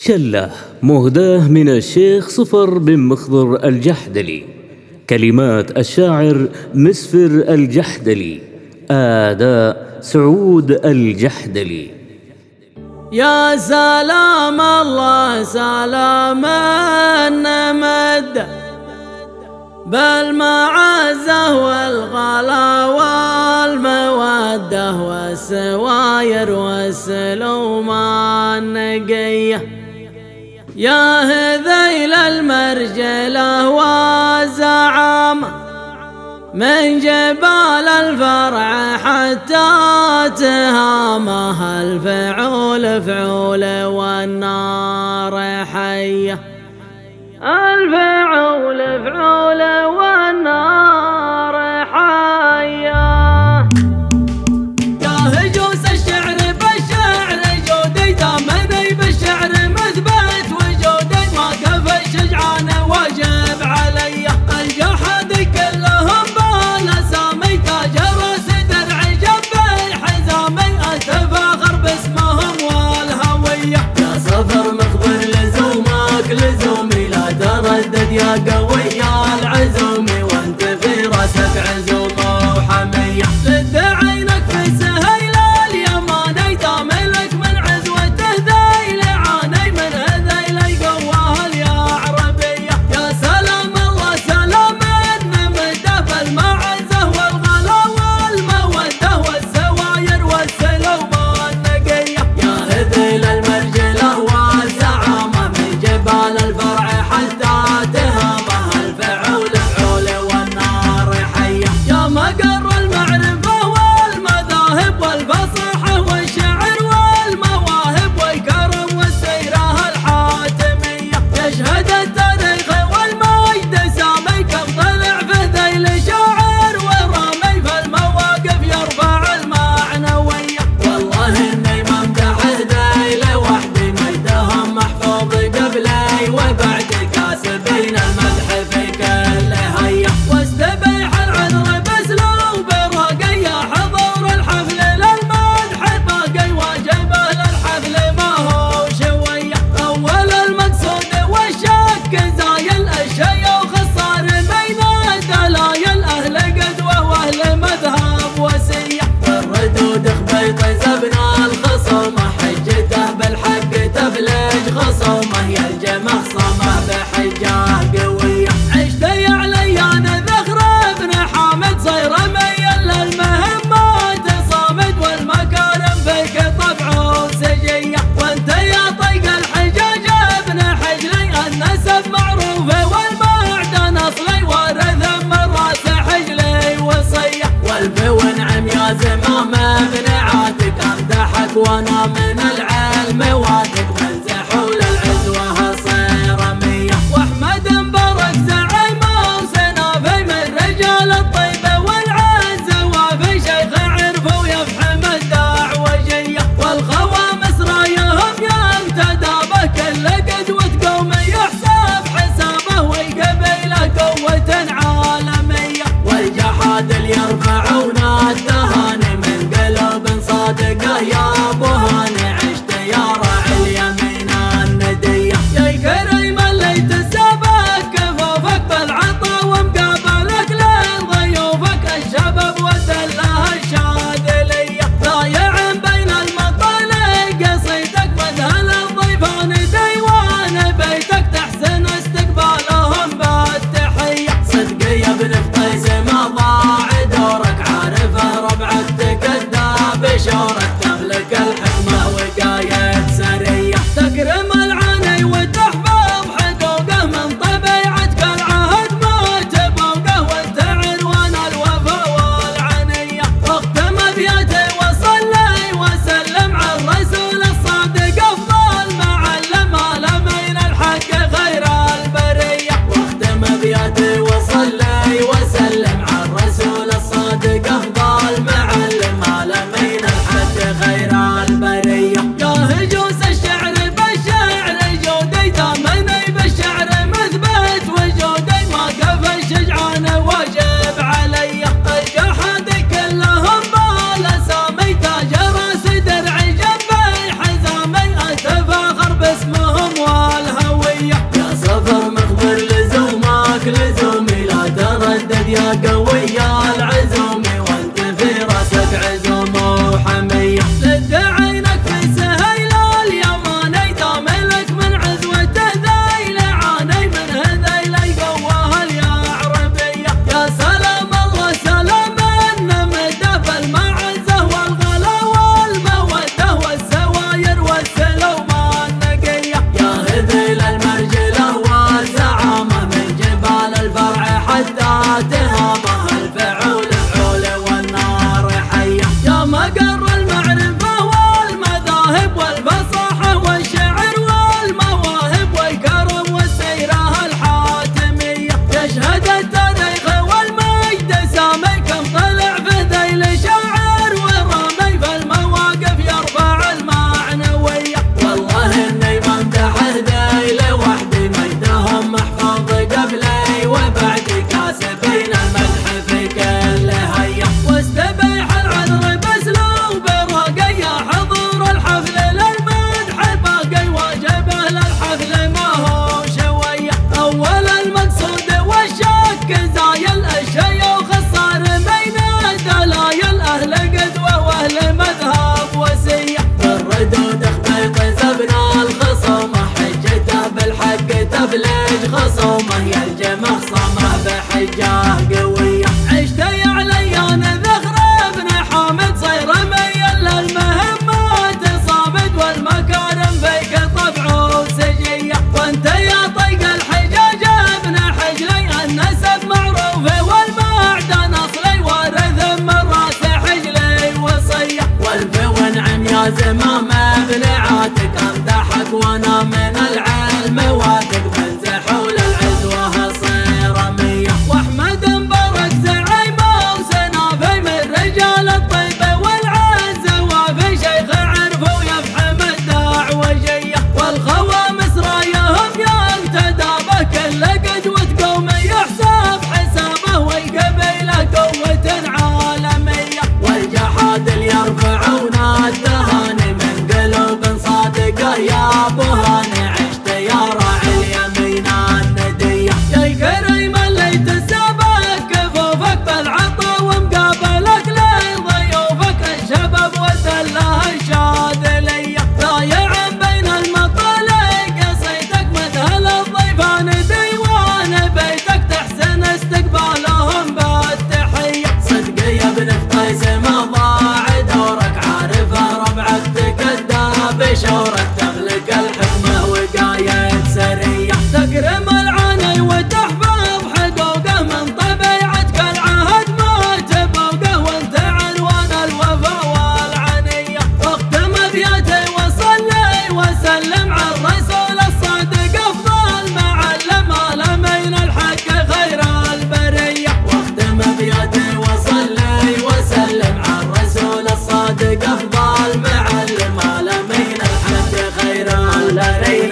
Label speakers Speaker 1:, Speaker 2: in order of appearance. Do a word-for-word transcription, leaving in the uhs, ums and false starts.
Speaker 1: شلة مهداة من الشيخ صفر بن مخضر الجحدلي. كلمات الشاعر مسفر الجحدلي. أداء سعود الجحدلي.
Speaker 2: يا سلام الله سلام النمد بالمعزة والغلا والمودة والسواير والسلوم النقية. يا هذيل المرجلة والزعامة من جبال الفرع حتى تهامه الفعول فعول والنار حية. الفعول فعول والنار حية. يا هجوس الشعر بالشعر جودي دامني بالشعر مثبت وجودي ما كفى الشجعان واجب علي. الجحد كلهم بالاسامي تاج راس درع جنبي حزامي اتفاخر باسمهم والهوية. يا صفر مخبر لزومك لزومي لا تردد يا قوي يا العزومي وانت في راسك عزومه وحميه. سد عينك في سهيل اليماني داملك من عزوته ذيل عاني من هذيل قواه يا عربيه. يا سلام الله سلام النمده بالمعزه والغلا والموده والسواير والسلوم النقيه. يا هذيل المرجله والزعامه من جبال الفرع حتى تهامه الفعول فعول والنار حيه. يا مقر المعرفه والمذاهب والفصاحه والشعر والمواهب والكرم والسيره الحاتميه. يشهد التاريخ والمجد سامي كم طلع في ذيل شاعر ورامي في المواقف يرفع المعنويه. والله اني ممدح ذيل وحدي مجدهم محفوظ قبلي وبعد كاسبين المدح في كل هية. واستبيح العذر باسلوب راقي يا حضور الحفل للمدح باقي واجبه للحفل ما هو شوية. اول المقصود والشك زايل الشي وخصار بين الدلايل اهل قدوه واهل مذهب وسية. الردود خبيط زبنا الخصومه حجته بالحق تفلج خصومه يلجم خصمه بحجه قويه. عشت يا علي انا ذخر ابن حامد صير ميل للمهمات صامد والمكارم فيك طبعه سجيه. وانت يا طيق الحجاج ابن حجلي النسب معروف والمعدن اصلي ورث من راس حجلي وصيه. والفو نعم يا زمام ابن عاتق امدحك وانا من العلم واثق من زحول العزوه صير ميه. واحمد مبارك زعيمه وسنافي من رجال الطيبه والعزه وفي شيخ عرفه ويفحم الدعوجيه. والخوامس رايهم يقتدى به كل قدوه قوم يحسب حسابه والقبيله قوه عالميه. والجحاد اللي يرفعون التهاني من قلب صادقه يا ابو هاني عشت يا راعي تفلج خصومه يلجم خصمه بحجه قوية. عشت يا عليان ذخر ابن حامد صير ميل للمهمات صامد والمكارم فيك طبعه سجية. وانت يا طيق الحجاج ابن حجلي النسب معروف والمعدن اصلي وارث من راس حجلي وصية. والفون عم يا زمام ابن عاتق امدحك وانا من العلم واثق بنزح وللعزوه صير مية. واحمد مبارك زعيمه وسنافي من رجال الطيب والعز وفي شيخ عرفه ويفحم الداع وجيه. والخوامس رايهم يقتدى به كل قدوة قوم يحسب حسابه والقبيله قوة عالمية. والجحاد اللي يرفعون التهاني من قلوب صادقه يا ابو هاني. عشت يا راعي اليمين النديه يا الكريم اللي تسابق كفوفك بالعطا ومقابلك لضيوفك الشباب وسله الشاذليه. ضايع بين المطالق قصيدك مذهل الضيفان ديوان بيتك تحسن استقبالهم بالتحيه. صدق يا ابن قيس ما ضاع دورك عارفه ربعك تكدى بشورك تملك الحكمه وقايد سريه. تكرم العاني وتحفظ حقوقه من طبيعتك العهد ما تبوقه وانت عنوان الوفا والعنيه. واختم ابياتي وصلي وسلم على الرسول الصادق افضل معلم الامين الحق خير البريه. واختم ابياتي وصلي وسلم على الرسول الصادق افضل معلم الامين الحق خير البريه.